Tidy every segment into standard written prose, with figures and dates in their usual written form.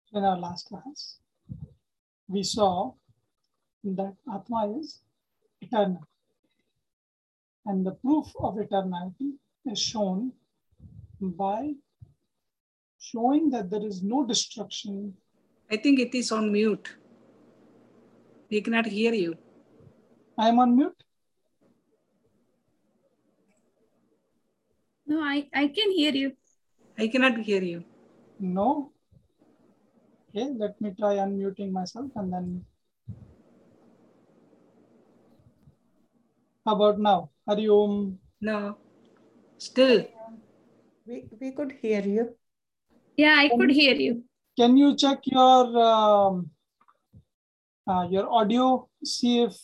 In our last class, we saw that Atma is eternal. And the proof of eternality is shown by showing that there is no destruction. I think it is on mute. We cannot hear you. I am on mute. No, I can hear you. I cannot hear you. No. Okay, let me try unmuting myself and then. How about now? Hari Om. No. Still. We could hear you. Yeah, I could hear you. Can you check your audio? See if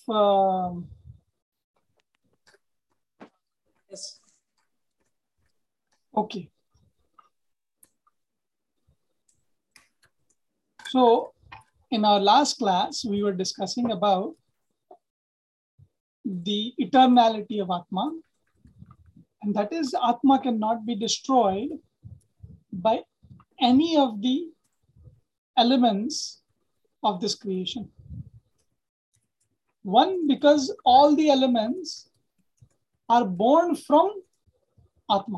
Yes. okay. So in our last class, we were discussing about the eternality of Atma. And that is, Atma cannot be destroyed by any of the elements of this creation. One, because all the elements are born from Atma.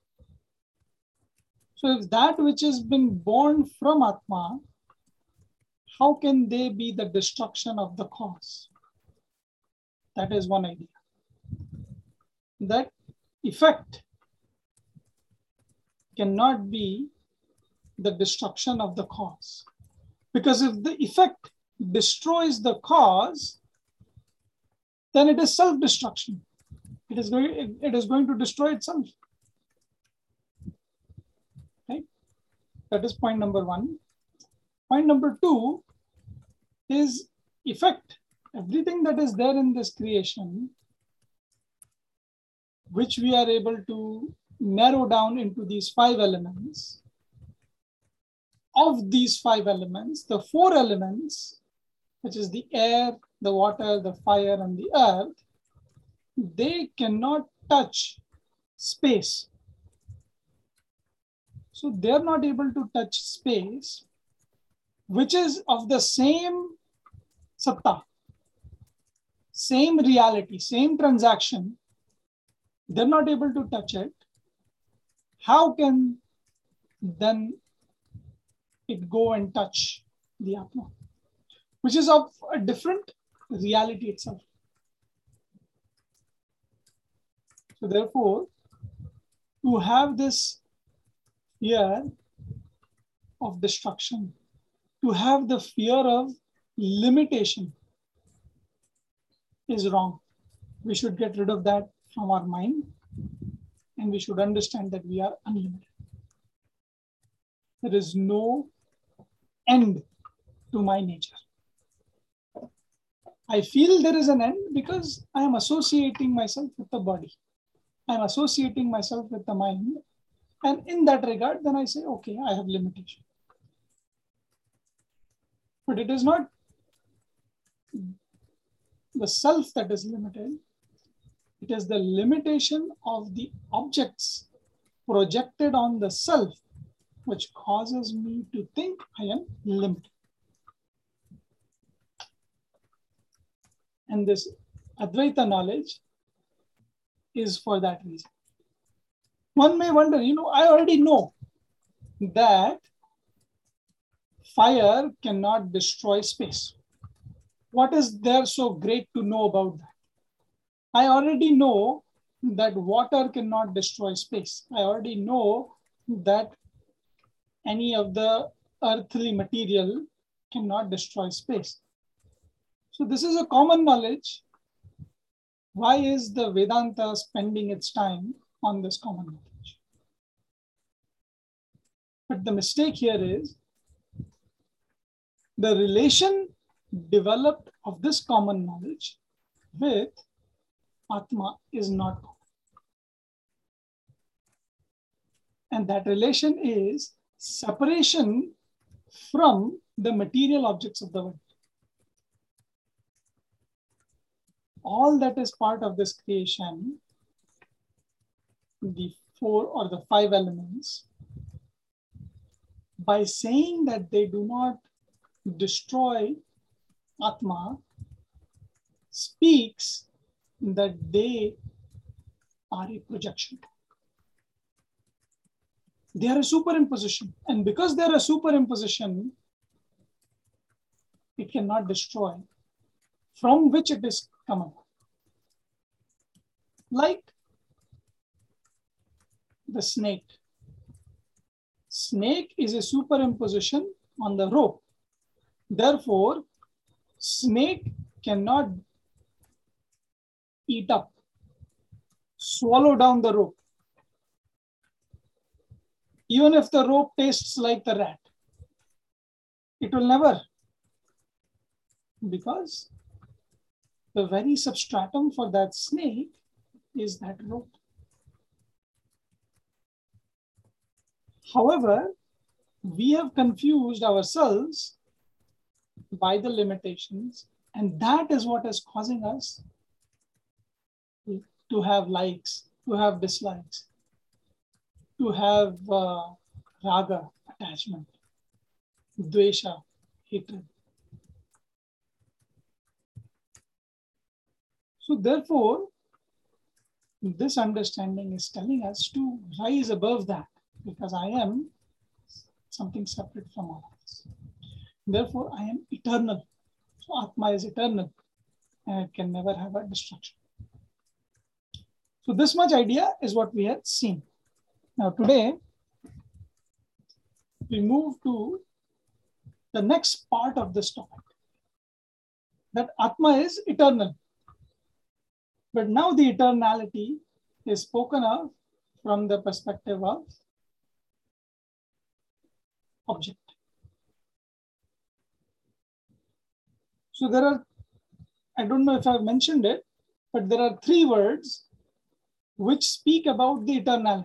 So if that which has been born from Atma, how can they be the destruction of the cause? That is one idea. That effect cannot be the destruction of the cause. Because if the effect destroys the cause, then it is self-destruction. It is going to destroy itself. Right? That is point number one. Point number two is effect. Everything that is there in this creation, which we are able to narrow down into these 5 elements. Of these 5 elements, the 4 elements, which is the air, the water, the fire, and the earth, they cannot touch space. So they're not able to touch space, which is of the same satta, same reality, same transaction. They're not able to touch it. How can then it go and touch the Atma, which is of a different reality itself? So therefore, to have this fear of destruction, to have the fear of limitation is wrong. We should get rid of that from our mind, and we should understand that we are unlimited. There is no end to my nature. I feel there is an end because I am associating myself with the body. I am associating myself with the mind. And in that regard, then I say, okay, I have limitation. But it is not the self that is limited. It is the limitation of the objects projected on the self which causes me to think I am limited. And this Advaita knowledge is for that reason. One may wonder, I already know that fire cannot destroy space. What is there so great to know about that? I already know that water cannot destroy space. I already know that any of the earthly material cannot destroy space. So this is a common knowledge. Why is the Vedanta spending its time on this common knowledge? But the mistake here is the relation developed of this common knowledge with Atma is not common. And that relation is separation from the material objects of the world. All that is part of this creation, the 4 or the 5 elements, by saying that they do not destroy Atma, speaks that they are a projection. They are a superimposition. And because they are a superimposition, it cannot destroy from which it is coming. Like the snake. Snake is a superimposition on the rope. Therefore, snake cannot eat up, swallow down the rope. Even if the rope tastes like the rat, it will never, because the very substratum for that snake is that rope. However, we have confused ourselves by the limitations, and that is what is causing us to have likes, to have dislikes, to have raga, attachment, dvesha, hatred. So therefore, this understanding is telling us to rise above that, because I am something separate from all else. Therefore, I am eternal. So Atma is eternal and it can never have a destruction. So this much idea is what we had seen. Now today, we move to the next part of this topic, that Atma is eternal. But now the eternality is spoken of from the perspective of object. So there are, I don't know if I've mentioned it, but there are 3 words which speak about the eternality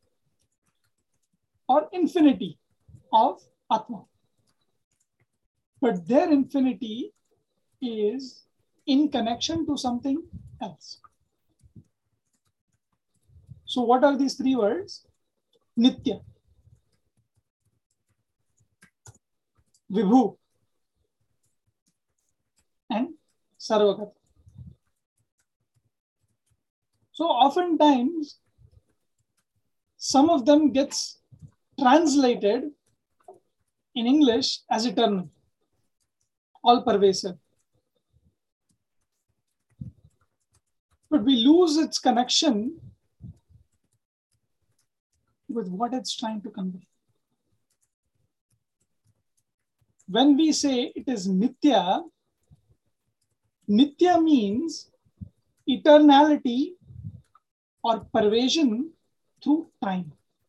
or infinity of Atma. But their infinity is in connection to something else. So what are these 3 words? Nitya, Vibhu, and Sarvagata. So oftentimes, some of them gets translated in English as eternal, all pervasive. But we lose its connection with what it's trying to convey. When we say it is Nitya, Nitya means eternality or pervasion through time.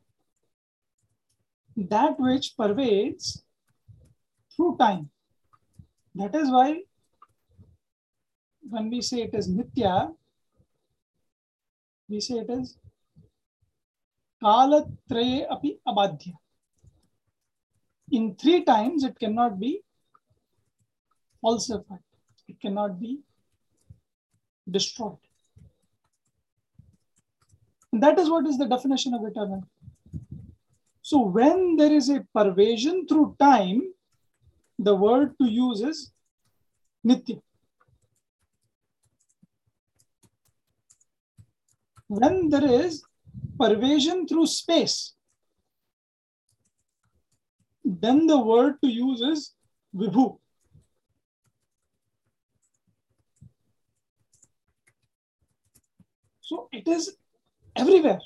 That which pervades through time. That is why when we say it is Nitya, we say it is Kalatraye api abadhya. In 3 times, it cannot be falsified. It cannot be destroyed. And that is what is the definition of eternal. So when there is a pervasion through time, the word to use is Nitya. When there is pervasion through space, then the word to use is Vibhu. So it is everywhere.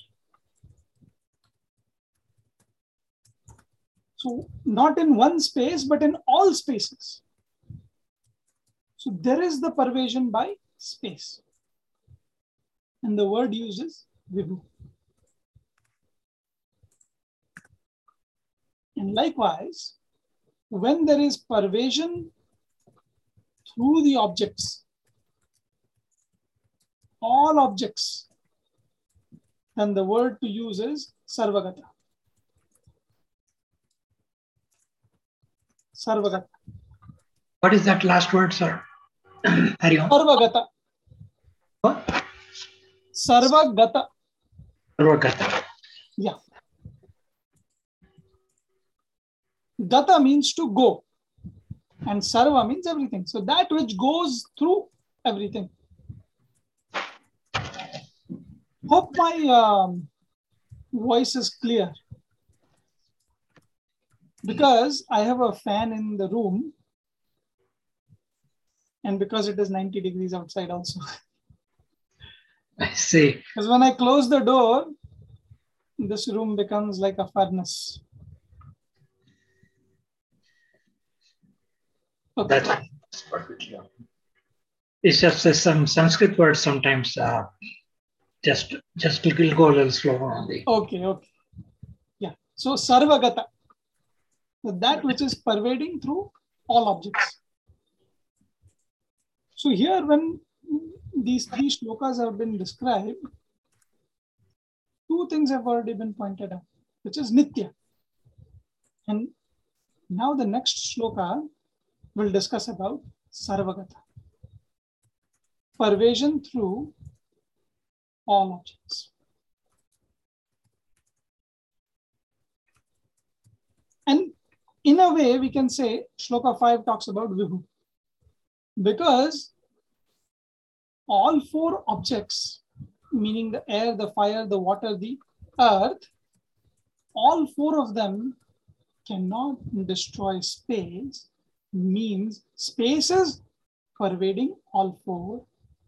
So not in one space, but in all spaces. So there is the pervasion by space. And the word uses Vibhu. And likewise, when there is pervasion through the objects, all objects, then the word to use is Sarvagata. Sarvagata. What is that last word, sir? Carry on. Sarvagata. What? Sarvagata. Sarvagata. Yeah. Gata means to go, and sarva means everything. So that which goes through everything. Hope my voice is clear, because I have a fan in the room, and because it is 90 degrees outside also. I see. Because when I close the door, this room becomes like a furnace. Okay. That's perfect. Yeah. It's just some Sanskrit words sometimes. Just it'll go a little slower only. Okay. Yeah. So sarvagata, that which is pervading through all objects. So here, when these three shlokas have been described, two things have already been pointed out, which is nitya. And now the next shloka will discuss about sarvagata, pervasion through all objects. And in a way, we can say shloka 5 talks about vibhu, because all four objects, meaning the air, the fire, the water, the earth, all four of them cannot destroy space, means space is pervading all four.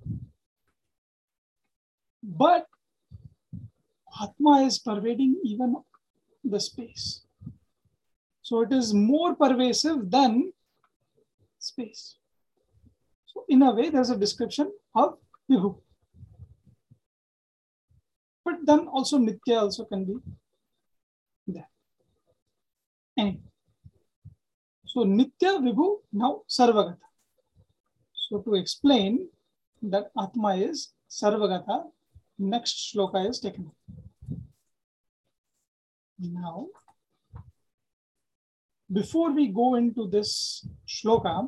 But Atma is pervading even the space. So it is more pervasive than space. So in a way, there's a description of Vibhu. But then also Nitya also can be there. Anyway. So Nitya, Vibhu, now Sarvagata. So to explain that Atma is Sarvagata, next shloka is taken. Now, before we go into this shloka,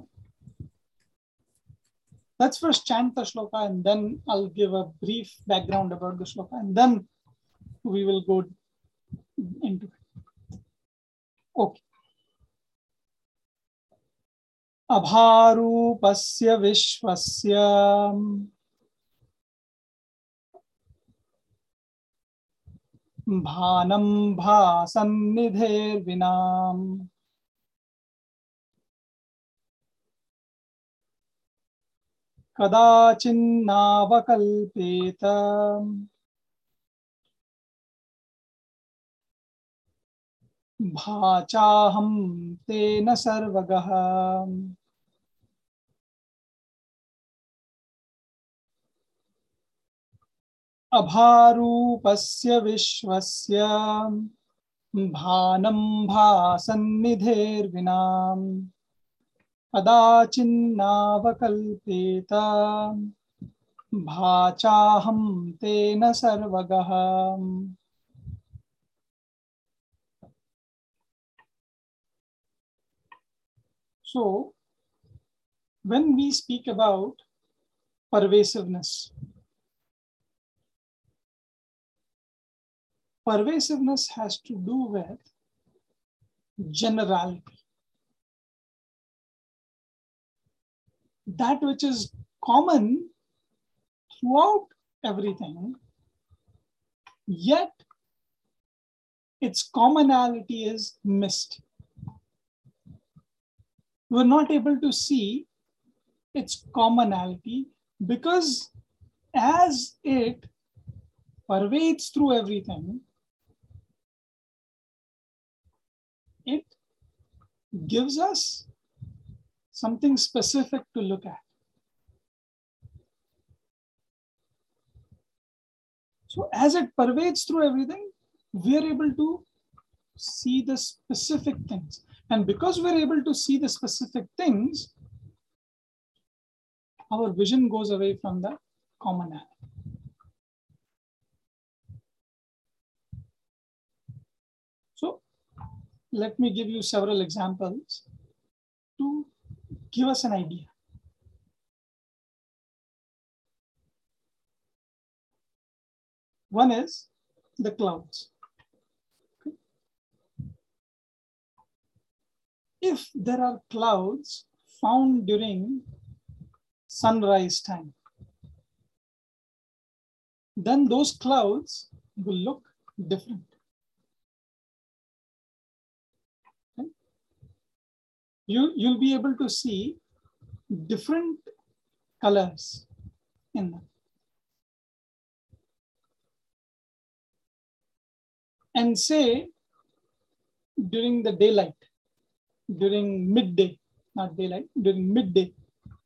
let's first chant the shloka, and then I'll give a brief background about the shloka, and then we will go into it. Okay. Abharupasya vishvasya bhanam bhasannidher vinam kadachinnavakalpeta bhachaham tena sarvagah. Abharupasya vishvasya bhanam bhasannidher vinam kadachinnavakalpeta bhachaham tena sarvagah. So, when we speak about pervasiveness, pervasiveness has to do with generality. That which is common throughout everything, yet its commonality is missed. We're not able to see its commonality because as it pervades through everything, it gives us something specific to look at. So as it pervades through everything, we are able to see the specific things. And because we're able to see the specific things, our vision goes away from the commonality. So let me give you several examples to give us an idea. One is the clouds. Okay. if there are clouds found during sunrise time, then those clouds will look different. Okay? You'll be able to see different colors in them. And say during the daylight, during midday, not daylight, during midday,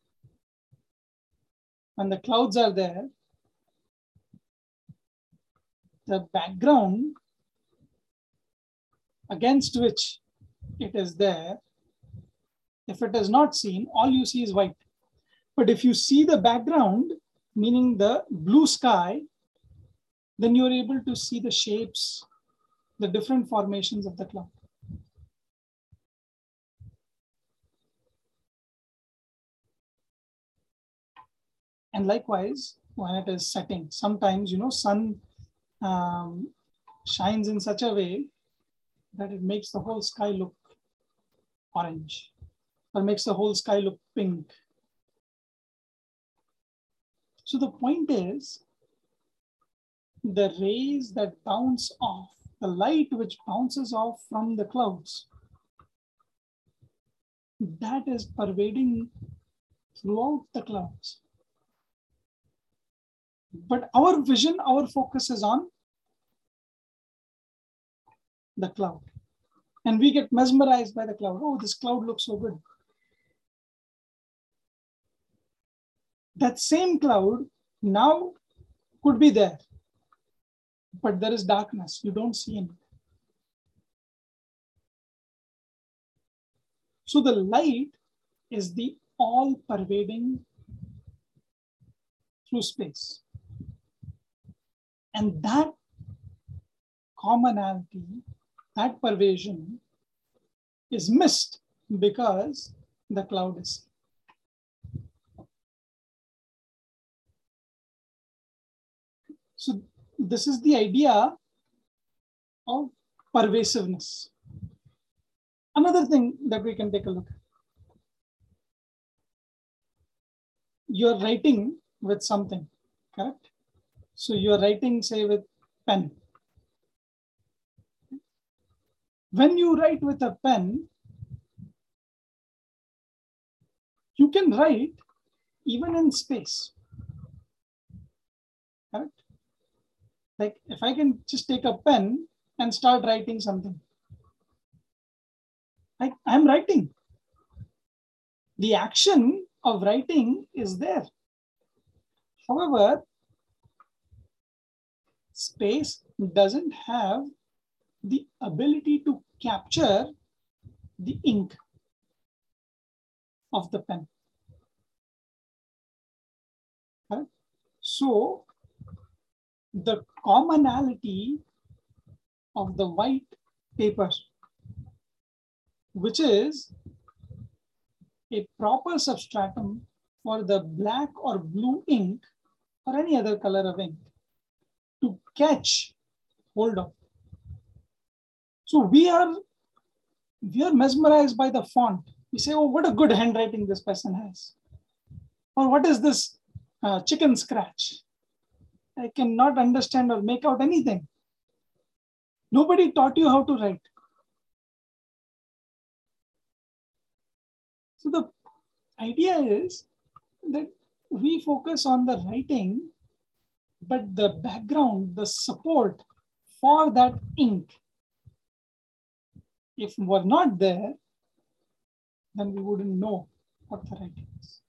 when the clouds are there, the background against which it is there, if it is not seen, all you see is white. But if you see the background, meaning the blue sky, then you're able to see the shapes, the different formations of the cloud. And likewise, when it is setting, sometimes, sun shines in such a way that it makes the whole sky look orange, or makes the whole sky look pink. So the point is, the rays that bounce off, the light which bounces off from the clouds, that is pervading throughout the clouds. But our vision, our focus is on the cloud. And we get mesmerized by the cloud. Oh, this cloud looks so good. That same cloud now could be there, but there is darkness. You don't see it. So the light is the all pervading through space. And that commonality, that pervasion is missed because the cloud is. So this is the idea of pervasiveness. Another thing that we can take a look at. You're writing with something, correct? So you're writing, say, with pen. When you write with a pen, you can write even in space, correct? Like if I can just take a pen and start writing something, I'm writing. The action of writing is there. However, space doesn't have the ability to capture the ink of the pen. Okay? So the commonality of the white paper, which is a proper substratum for the black or blue ink or any other color of ink to catch hold of. So we are mesmerized by the font. We say, oh, what a good handwriting this person has. Or what is this chicken scratch? I cannot understand or make out anything. Nobody taught you how to write. So the idea is that we focus on the writing, but the background, the support for that ink, if were not there, then we wouldn't know what the writing is.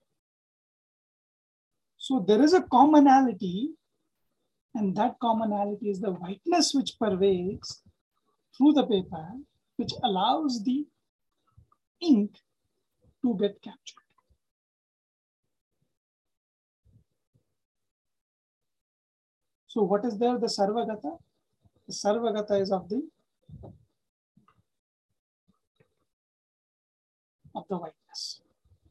So there is a commonality, and that commonality is the whiteness which pervades through the paper, which allows the ink to get captured. So what is there? The Sarvagata. The Sarvagata is of the whiteness.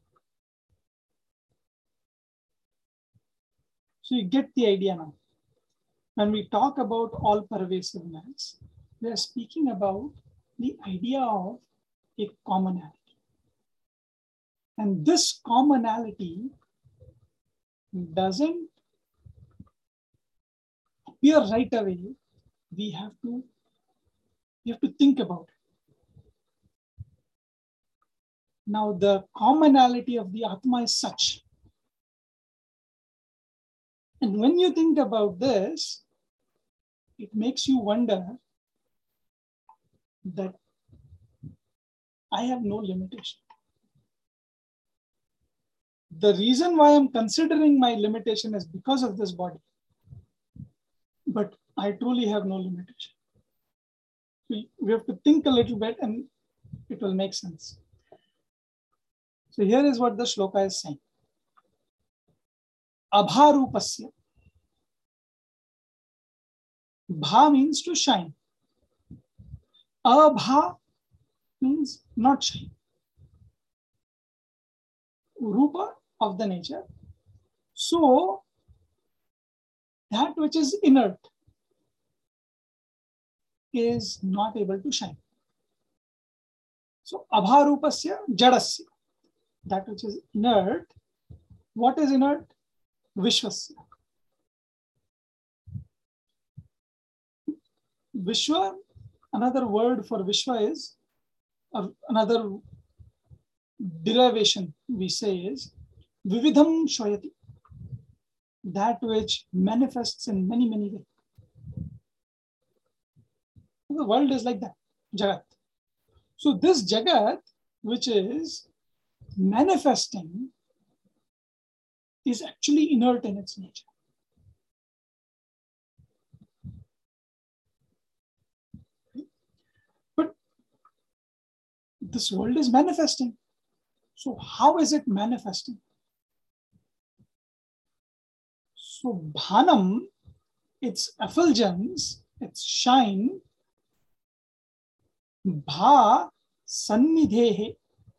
So you get the idea now. When we talk about all pervasiveness, we are speaking about the idea of a commonality. And this commonality doesn't appear right away. We have to think about it. Now, the commonality of the Atma is such. And when you think about this, it makes you wonder that I have no limitation. The reason why I'm considering my limitation is because of this body. But I truly have no limitation. We have to think a little bit and it will make sense. So here is what the shloka is saying. Abharupasya. Bha means to shine. Abha means not shine. Rupa of the nature. So that which is inert is not able to shine. So abharupasya jadasya. That which is inert. What is inert? Vishwasya. Vishwa, another word for Vishwa is, another derivation we say is Vividham Shvayati. That which manifests in many, many ways. The world is like that, Jagat. So this Jagat, which is manifesting, is actually inert in its nature. But this world is manifesting. So how is it manifesting? So bhanam, its effulgence, its shine, bha sannidhehe.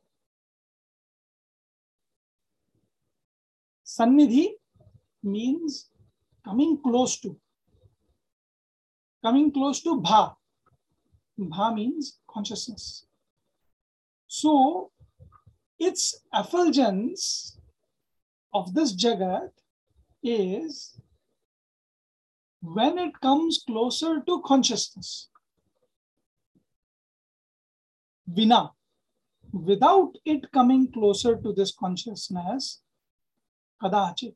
Sannidhi means coming close to. Coming close to bha. Bha means consciousness. So its effulgence of this Jagat is when it comes closer to consciousness. Vina, without it coming closer to this consciousness, kadachit,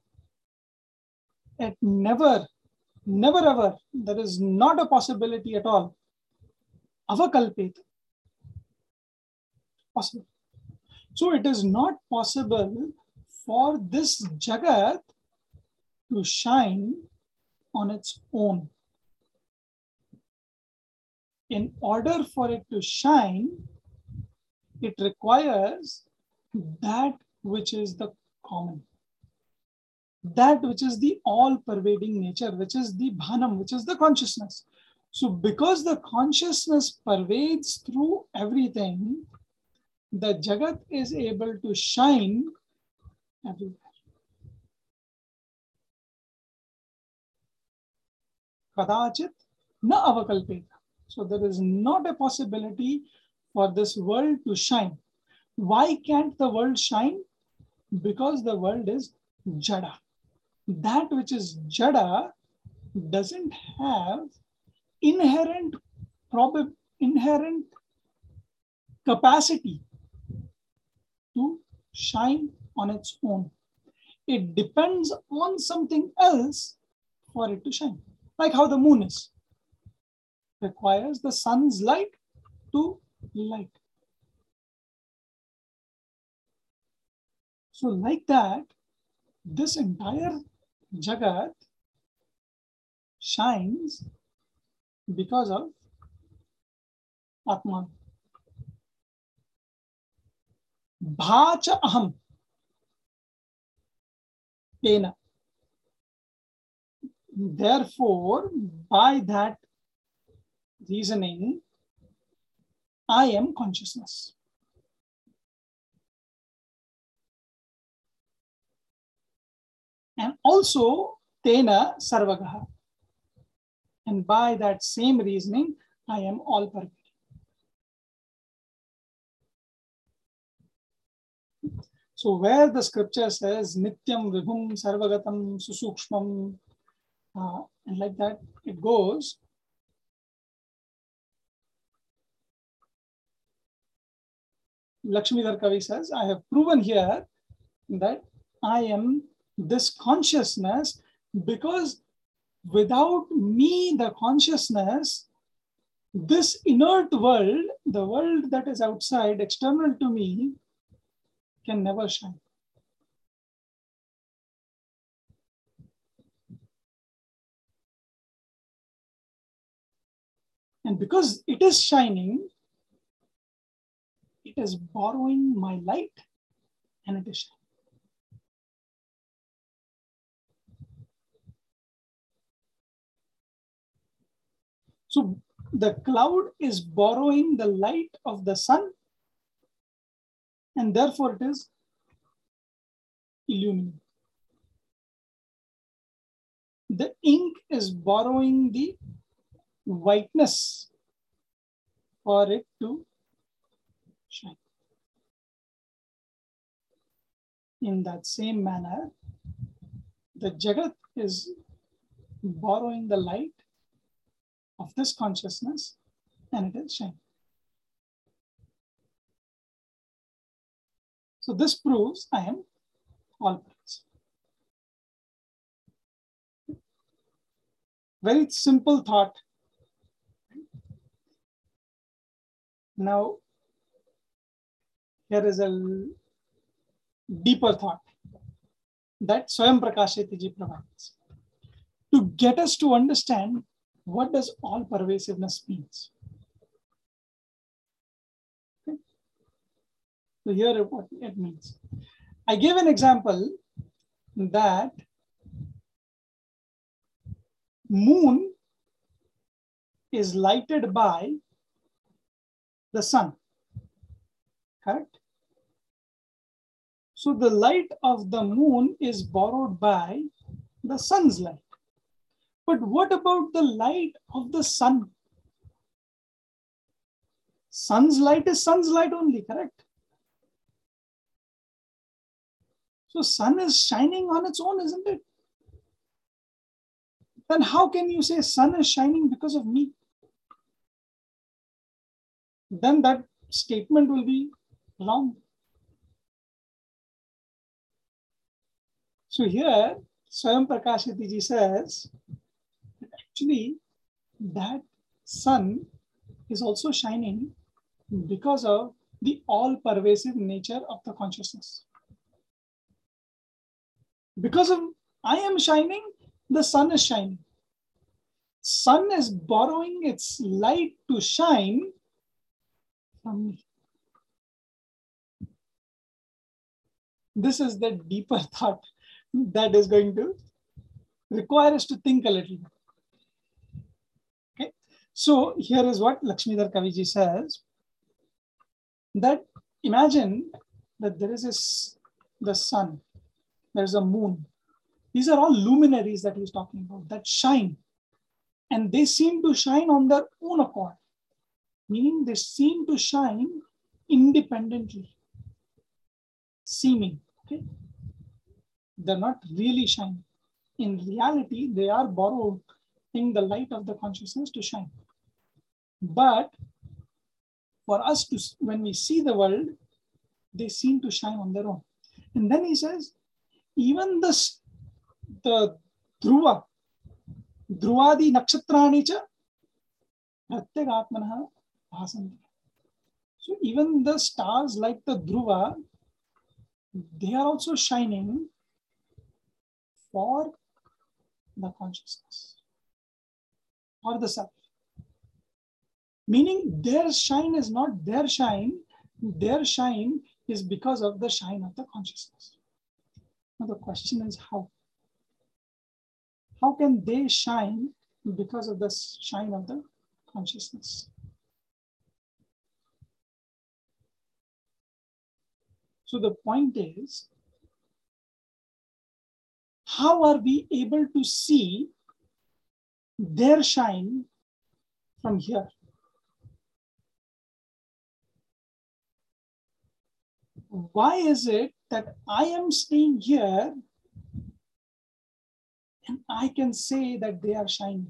it never ever, there is not a possibility at all, avakalpet, possible. So it is not possible for this Jagat to shine on its own. In order for it to shine, it requires that which is the common, that which is the all-pervading nature, which is the bhanam, which is the consciousness. So because the consciousness pervades through everything, the Jagat is able to shine everywhere. Kadachit na avakalpeta. So there is not a possibility for this world to shine. Why can't the world shine? Because the world is jada. That which is jada doesn't have inherent capacity to shine on its own. It depends on something else for it to shine. Like how the moon is. Requires the sun's light to light. So like that, this entire Jagat shines because of Atman. Bhacha aham. Tena. Therefore, by that reasoning, I am consciousness. And also, Tena Sarvagaha. And by that same reasoning, I am all pervading. So where the scripture says Nityam Vibhum Sarvagatam Susukshmam, and like that it goes, Lakshmidhar Kavi says, I have proven here that I am this consciousness, because without me, the consciousness, this inert world, the world that is outside, external to me, can never shine. And because it is shining, it is borrowing my light and it is shining. So the cloud is borrowing the light of the sun, and therefore it is illuminated. The ink is borrowing the whiteness for it to shine. In that same manner, the Jagat is borrowing the light of this consciousness and it is shining. So this proves I am all-present. Very simple thought. Now, here is a deeper thought that Swayam Prakashiti ji provides to get us to understand what does all pervasiveness means. Okay. So here is what it means. I gave an example that moon is lighted by the sun, correct? So the light of the moon is borrowed by the sun's light. But what about the light of the sun? Sun's light is sun's light only, correct? So sun is shining on its own, isn't it? Then how can you say sun is shining because of me? Then that statement will be wrong. So here, Swayam Prakashiti ji says, actually, that sun is also shining because of the all-pervasive nature of the consciousness. Because of I am shining, the sun is shining. Sun is borrowing its light to shine from me. This is the deeper thought that is going to require us to think a little bit. Okay, so here is what Lakshmidhar Kaviji says, that imagine that there is the sun, there's a moon. These are all luminaries that he's talking about that shine, and they seem to shine on their own accord, meaning they seem to shine independently, seeming. Okay? They're not really shining. In reality, they are borrowing the light of the consciousness to shine. But for us to, when we see the world, they seem to shine on their own. And then he says, even the Dhruva, Dhruvadi Nakshatrani cha Pratyagatmanaha bhasanti. So even the stars like the Dhruva, they are also shining for the consciousness, for the self. Meaning their shine is not their shine is because of the shine of the consciousness. Now the question is how? How can they shine because of the shine of the consciousness? So the point is, how are we able to see their shine from here? Why is it that I am staying here and I can say that they are shining.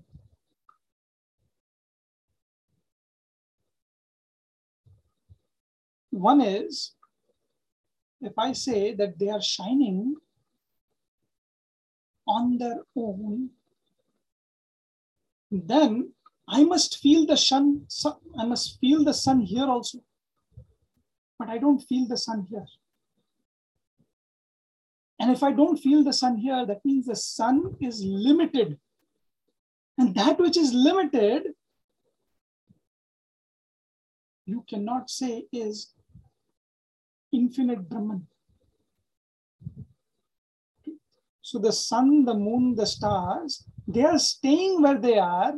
One is, if I say that they are shining on their own, then I must feel the sun. I must feel the sun here also, but I don't feel the sun here. And if I don't feel the sun here, that means the sun is limited. And that which is limited, you cannot say is infinite Brahman. So the sun, the moon, the stars, they are staying where they are.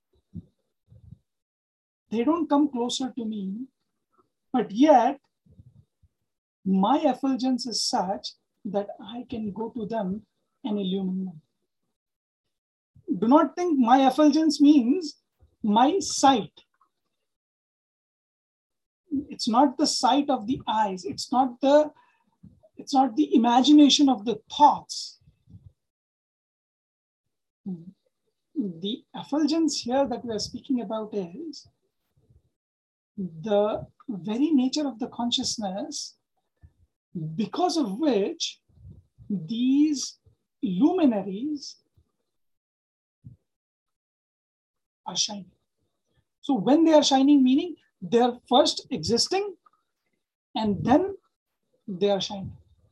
They don't come closer to me, but yet my effulgence is such that I can go to them and illumine them. Do not think my effulgence means my sight. It's not the sight of the eyes. It's not the imagination of the thoughts. The effulgence here that we are speaking about is the very nature of the consciousness, because of which these luminaries are shining. So when they are shining, meaning they are first existing and then they are shining.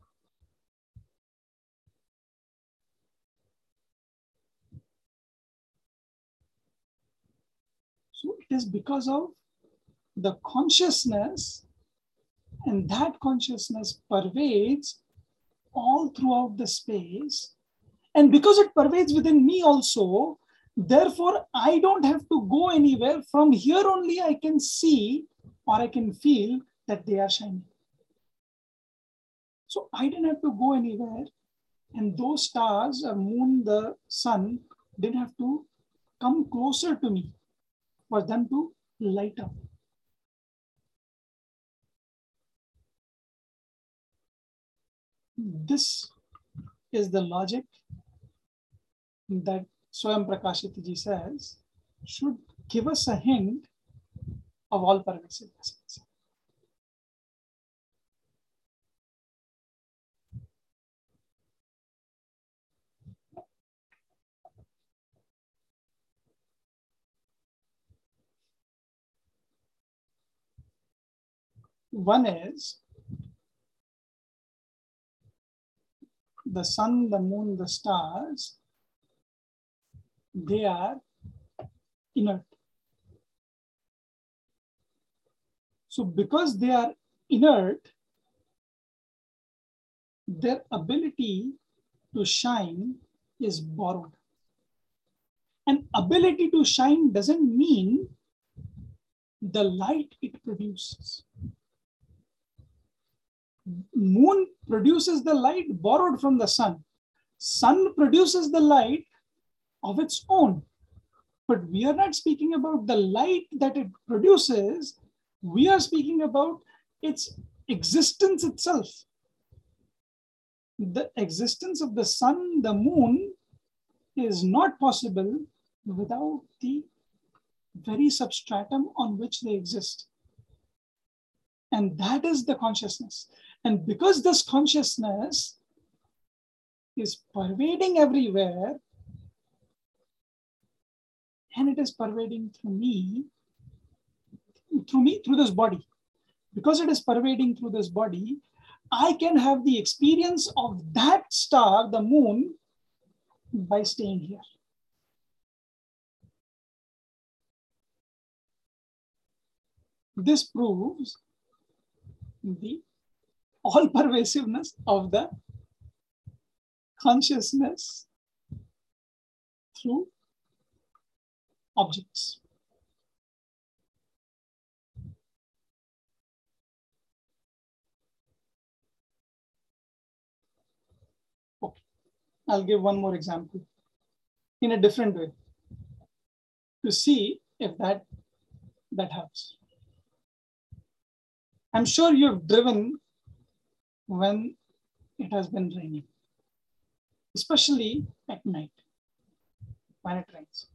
So it is because of the consciousness, and that consciousness pervades all throughout the space. And because it pervades within me also, therefore I don't have to go anywhere. From here only I can see or I can feel that they are shining. So I didn't have to go anywhere. And those stars, or moon, the sun, didn't have to come closer to me for them to light up. This is the logic that Swayam Prakashita ji says should give us a hint of all pervasiveness. One is the sun, the moon, the stars, they are inert. So because they are inert, their ability to shine is borrowed. And ability to shine doesn't mean the light it produces. Moon produces the light borrowed from the sun. Sun produces the light of its own. But we are not speaking about the light that it produces. We are speaking about its existence itself. The existence of the sun, the moon, is not possible without the very substratum on which they exist. And that is the consciousness. And because this consciousness is pervading everywhere, and it is pervading through this body. Because it is pervading through this body, I can have the experience of that star, the moon, by staying here. This proves the all-pervasiveness of the consciousness through objects. Okay, I'll give one more example in a different way to see if that helps. I'm sure you've driven when it has been raining, especially at night when it rains.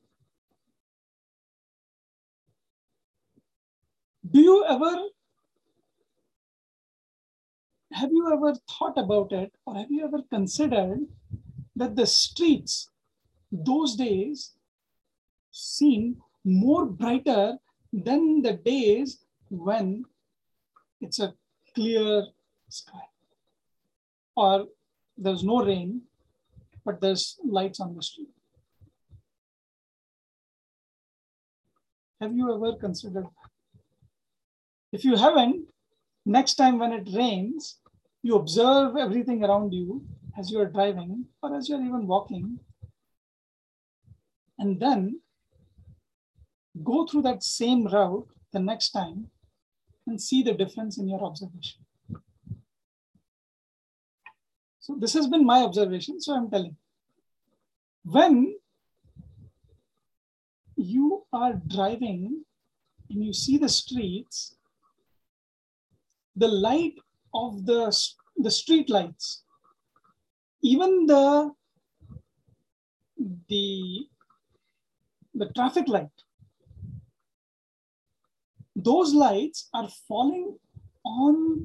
Have you ever thought about it, or have you ever considered that the streets those days seem more brighter than the days when it's a clear sky, or there's no rain, but there's lights on the street? Have you ever considered that? If you haven't, next time when it rains, you observe everything around you as you are driving or as you're even walking, and then go through that same route the next time and see the difference in your observation. So this has been my observation, so I'm telling. When you are driving and you see the streets, the light of the street lights, even the traffic light, those lights are falling on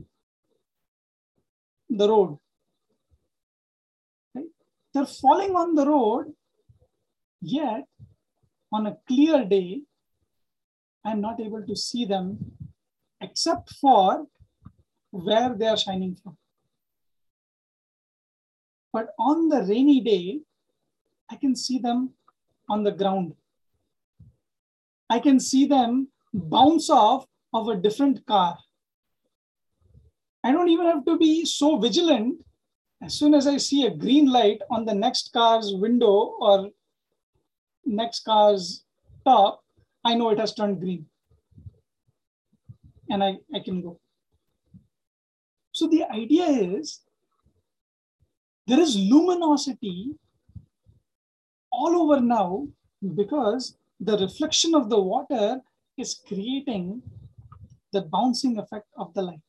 the road. Right? They're falling on the road, yet on a clear day, I'm not able to see them except for where they are shining from. But on the rainy day, I can see them on the ground. I can see them bounce off of a different car. I don't even have to be so vigilant. As soon as I see a green light on the next car's window or next car's top, I know it has turned green. And I can go. So the idea is, there is luminosity all over now because the reflection of the water is creating the bouncing effect of the light.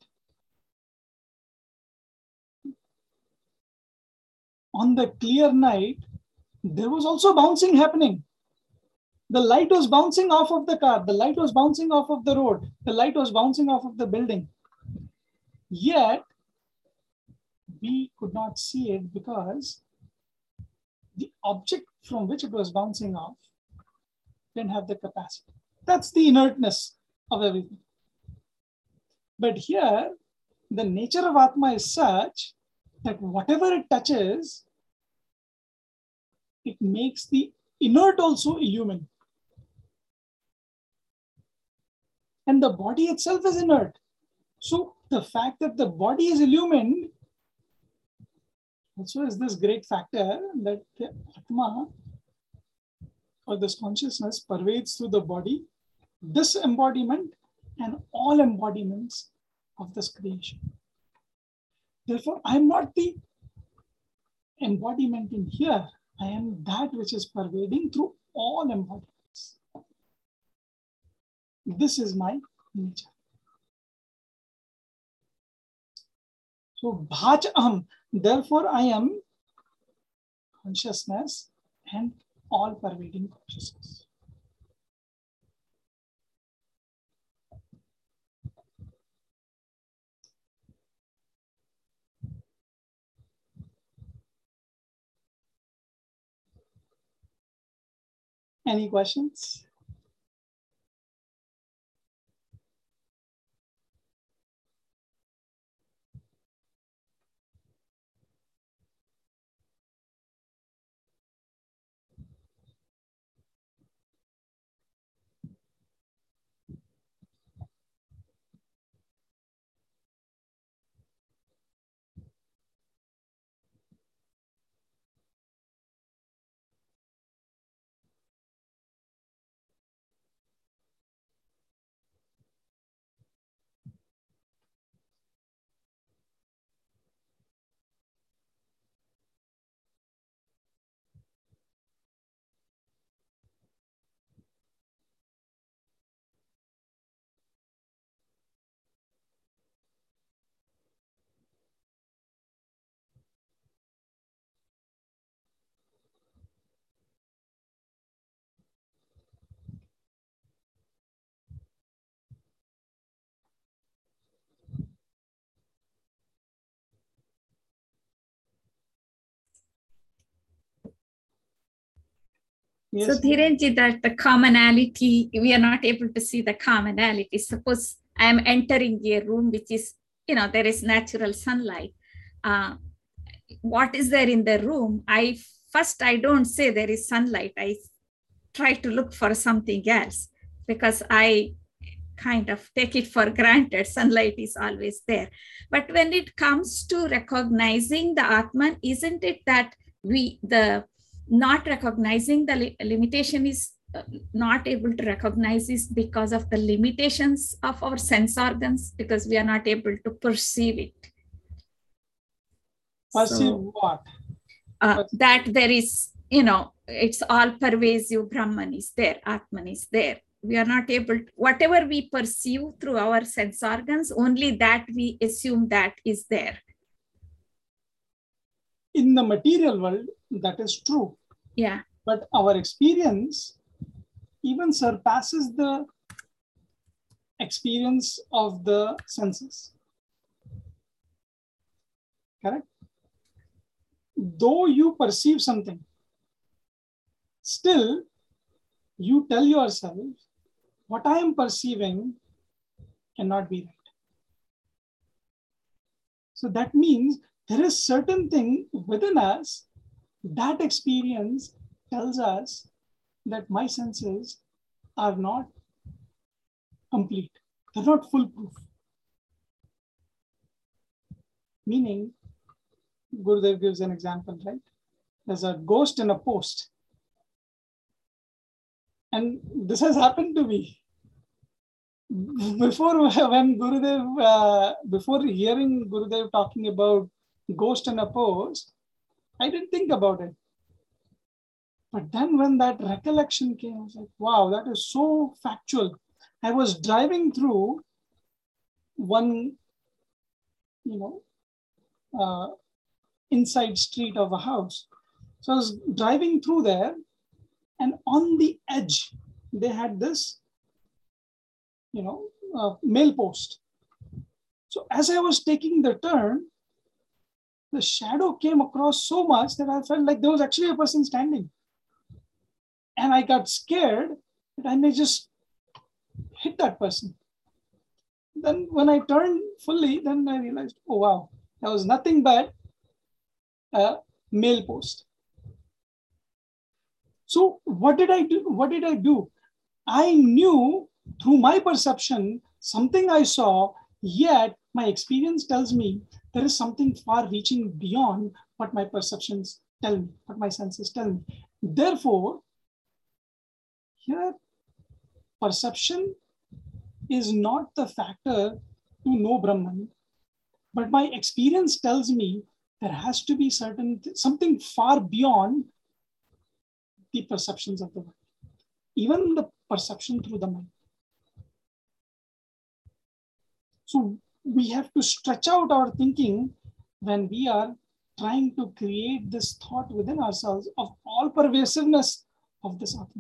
On the clear night, there was also bouncing happening. The light was bouncing off of the car. The light was bouncing off of the road. The light was bouncing off of the building. Yet, we could not see it because the object from which it was bouncing off didn't have the capacity. That's the inertness of everything. But here, the nature of Atma is such that whatever it touches, it makes the inert also illumine. And the body itself is inert. So the fact that the body is illumined also is this great factor that the Atma, or this consciousness, pervades through the body, this embodiment, and all embodiments of this creation. Therefore, I am not the embodiment in here. I am that which is pervading through all embodiments. This is my nature. So, Bhaj Aham, therefore I am consciousness and all pervading consciousness. Any questions? Yes. So Dhirenji, that the commonality, we are not able to see the commonality. Suppose I am entering a room which is, there is natural sunlight. What is there in the room? I don't say there is sunlight. I try to look for something else because I kind of take it for granted. Sunlight is always there. But when it comes to recognizing the Atman, isn't it that not recognizing the limitation is not able to recognize is because of the limitations of our sense organs, because we are not able to perceive it. Perceive what? That there is, it's all pervasive. Brahman is there, Atman is there. We are not able to, whatever we perceive through our sense organs, only that we assume that is there. In the material world, that is true. Yeah. But our experience even surpasses the experience of the senses. Correct? Though you perceive something, still you tell yourself, what I am perceiving cannot be right. So that means there is certain thing within us that experience tells us that my senses are not complete. They're not foolproof. Meaning, Gurudev gives an example, right? There's a ghost in a post. And this has happened to me. Before hearing Gurudev talking about ghost in a post, I didn't think about it. But then when that recollection came, I was like, wow, that is so factual. I was driving through one, inside street of a house. So I was driving through there, and on the edge, they had this, mail post. So as I was taking the turn, the shadow came across so much that I felt like there was actually a person standing. And I got scared and I just hit that person. Then when I turned fully, then I realized, oh wow, that was nothing but a mail post. So what did I do? I knew through my perception, something I saw, yet my experience tells me there is something far reaching beyond what my perceptions tell me, what my senses tell me. Therefore, here, perception is not the factor to know Brahman, but my experience tells me there has to be something far beyond the perceptions of the mind, even the perception through the mind. So we have to stretch out our thinking when we are trying to create this thought within ourselves of all pervasiveness of this Atma.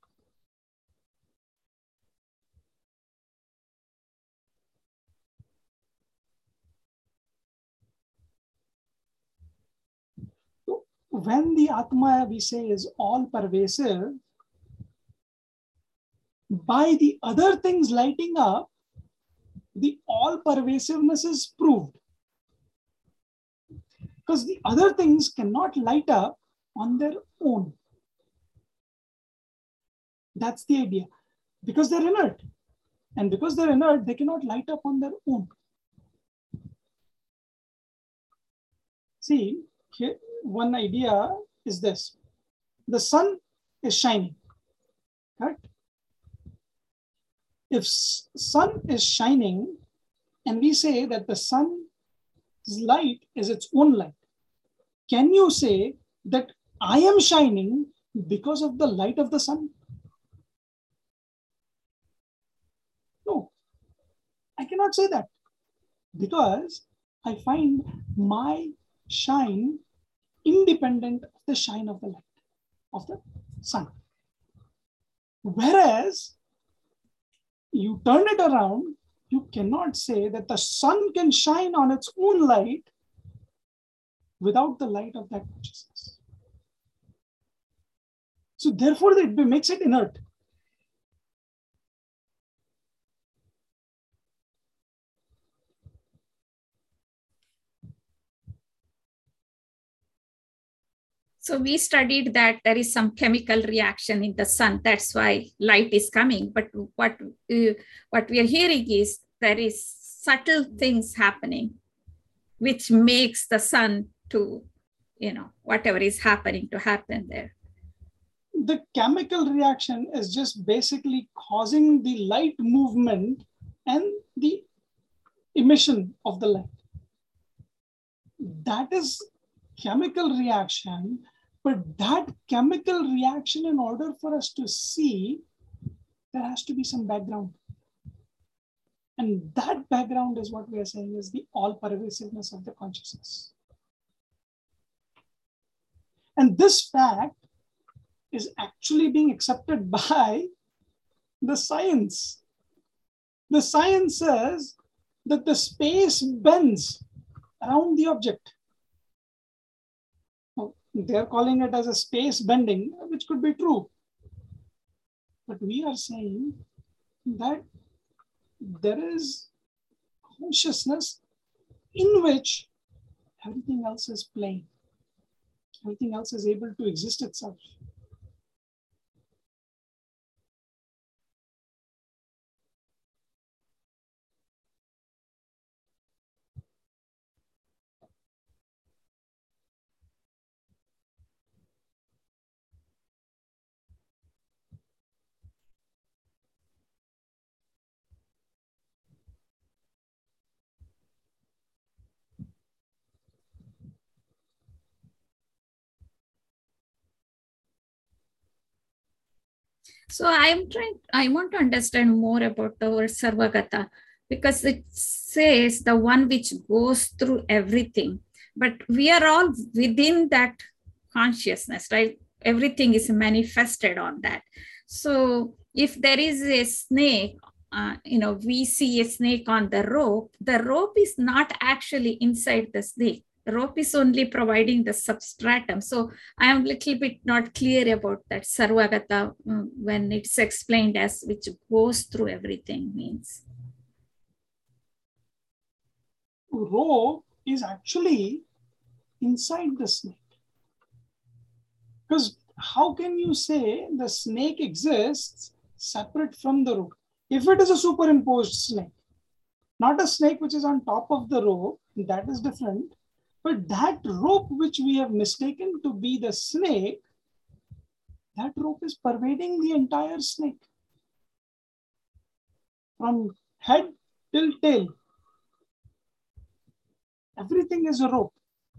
So when the Atma, we say, is all pervasive, by the other things lighting up, the all pervasiveness is proved. Because the other things cannot light up on their own. That's the idea. Because they're inert. And because they're inert, they cannot light up on their own. See, here, one idea is this. The sun is shining, correct? If sun is shining and we say that the sun's light is its own light, can you say that I am shining because of the light of the sun? No, I cannot say that, because I find my shine independent of the shine of the light of the sun. Whereas you turn it around, you cannot say that the sun can shine on its own light without the light of that consciousness. So therefore, it makes it inert. So we studied that there is some chemical reaction in the sun. That's why light is coming. But what we are hearing is there is subtle things happening, which makes the sun to, whatever is happening to happen there. The chemical reaction is just basically causing the light movement and the emission of the light. That is chemical reaction, but that chemical reaction, in order for us to see, there has to be some background. And that background is what we are saying is the all-pervasiveness of the consciousness. And this fact is actually being accepted by the science. The science says that the space bends around the object. They're calling it as a space bending, which could be true. But we are saying that there is consciousness in which everything else is playing. Everything else is able to exist itself. So I want to understand more about the word Sarvagata, because it says the one which goes through everything, but we are all within that consciousness, right? Everything is manifested on that. So if there is a snake, we see a snake on the rope is not actually inside the snake. The rope is only providing the substratum. So I am a little bit not clear about that Sarvagata when it's explained as which goes through everything means. Rope is actually inside the snake. Because how can you say the snake exists separate from the rope? If it is a superimposed snake, not a snake which is on top of the rope, that is different. But that rope which we have mistaken to be the snake, that rope is pervading the entire snake. From head till tail. Everything is a rope.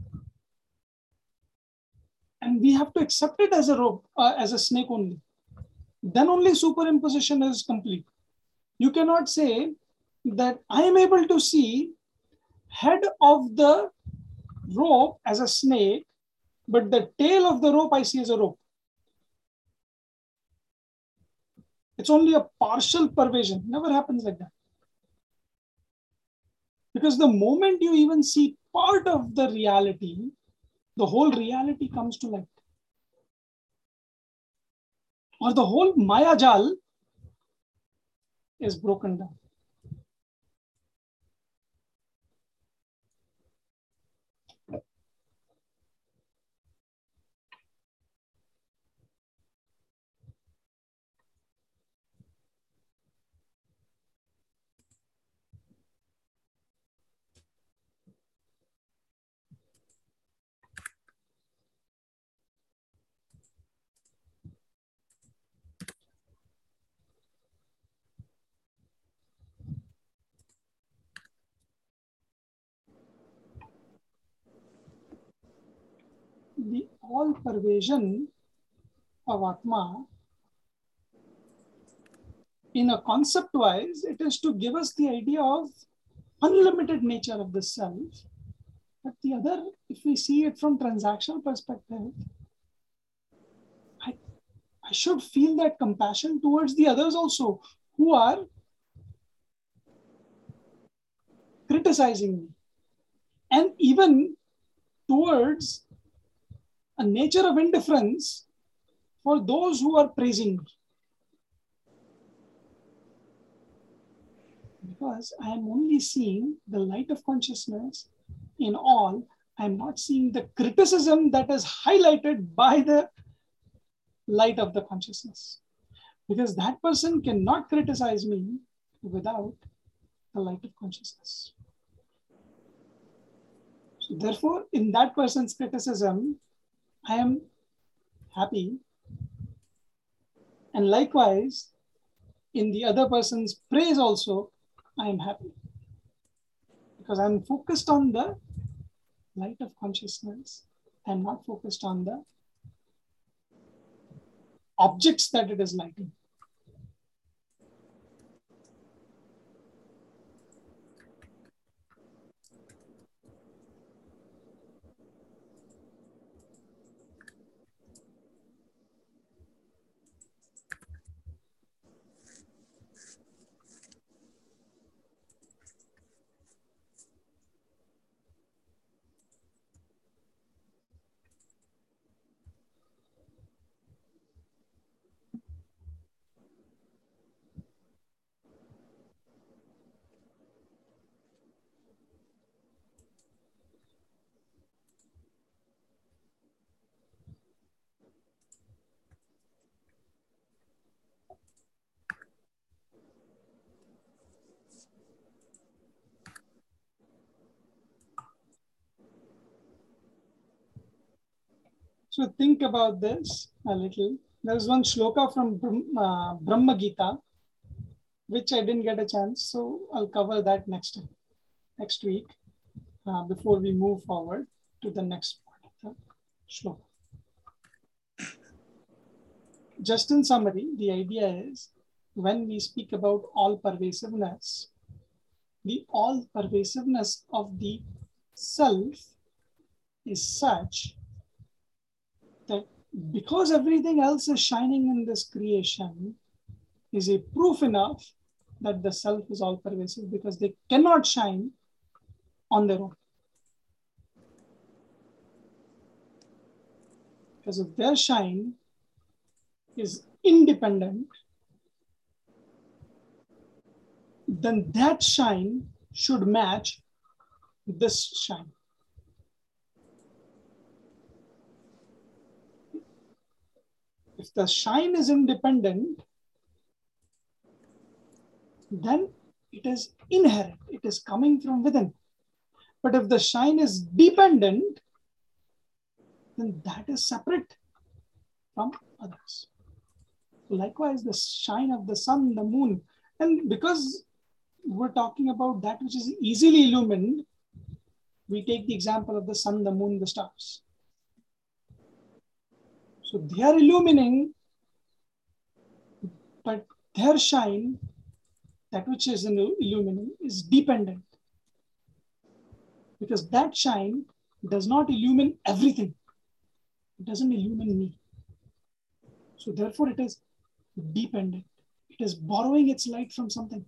And we have to accept it as a rope, as a snake only. Then only superimposition is complete. You cannot say that I am able to see head of the rope as a snake, but the tail of the rope I see as a rope. It's only a partial pervasion. Never happens like that. Because the moment you even see part of the reality, the whole reality comes to light. Or the whole Maya Jal is broken down. The all pervasion of Atma, in a concept wise, it is to give us the idea of unlimited nature of the self. But the other, if we see it from transactional perspective, I should feel that compassion towards the others also who are criticizing me. And even towards a nature of indifference for those who are praising me. Because I am only seeing the light of consciousness in all. I am not seeing the criticism that is highlighted by the light of the consciousness. Because that person cannot criticize me without the light of consciousness. So therefore, in that person's criticism, I am happy. And likewise, in the other person's praise also, I am happy. Because I'm focused on the light of consciousness. I'm not focused on the objects that it is lighting. So think about this a little. There's one shloka from Brahma Gita, which I didn't get a chance. So I'll cover that next week, before we move forward to the next part of the shloka. Just in summary, the idea is when we speak about all pervasiveness, the all pervasiveness of the self is such that because everything else is shining in this creation is a proof enough that the self is all pervasive, because they cannot shine on their own. Because if their shine is independent, then that shine should match this shine. If the shine is independent, then it is inherent, it is coming from within. But if the shine is dependent, then that is separate from others. Likewise, the shine of the sun, the moon, and because we're talking about that which is easily illumined, we take the example of the sun, the moon, the stars. So they are illumining, but their shine, that which is illumining, is dependent. Because that shine does not illumine everything. It doesn't illumine me. So therefore it is dependent. It is borrowing its light from something.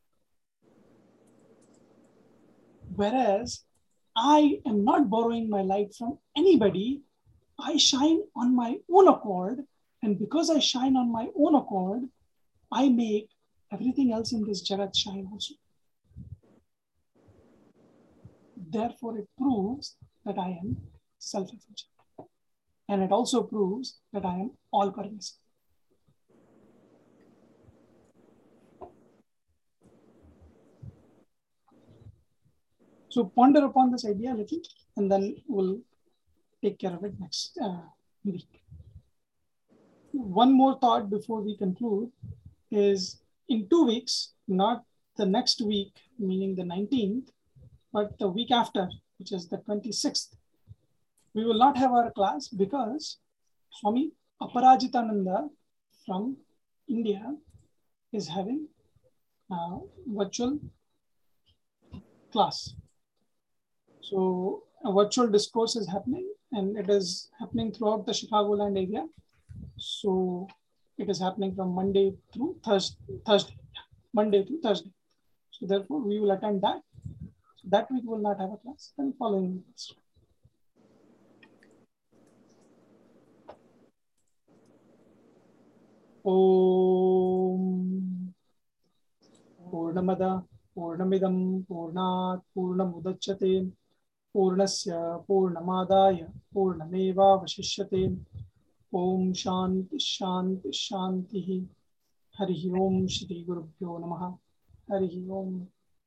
Whereas I am not borrowing my light from anybody. I shine on my own accord. And because I shine on my own accord, I make everything else in this Jagat shine also. Therefore, it proves that I am self-effulgent. And it also proves that I am all-pervasive. So ponder upon this idea a little, and then we'll take care of it next week. One more thought before we conclude is in 2 weeks, not the next week, meaning the 19th, but the week after, which is the 26th, we will not have our class because Swami Aparajitananda from India is having virtual class. So a virtual discourse is happening, and it is happening throughout the Chicagoland area. So it is happening from Monday through Thursday, Monday through Thursday. So therefore we will attend that. So that week we will not have a class, then following week. Om Purnamada Purnamidam Purnat Purnamudachyate Purnasya Purnamadaya Purnameva Vashishyate. Om Shanti Shanti Shanti. Hari Om Shri Gurubhyo Namaha. Hari Om.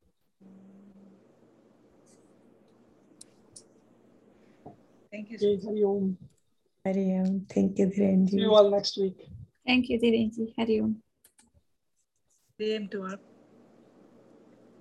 Thank you. Okay, Hari Om. Hari Om. Thank you, Dhirenji. See you all next week. Thank you, Dhirenji. Hari Om. Same to all.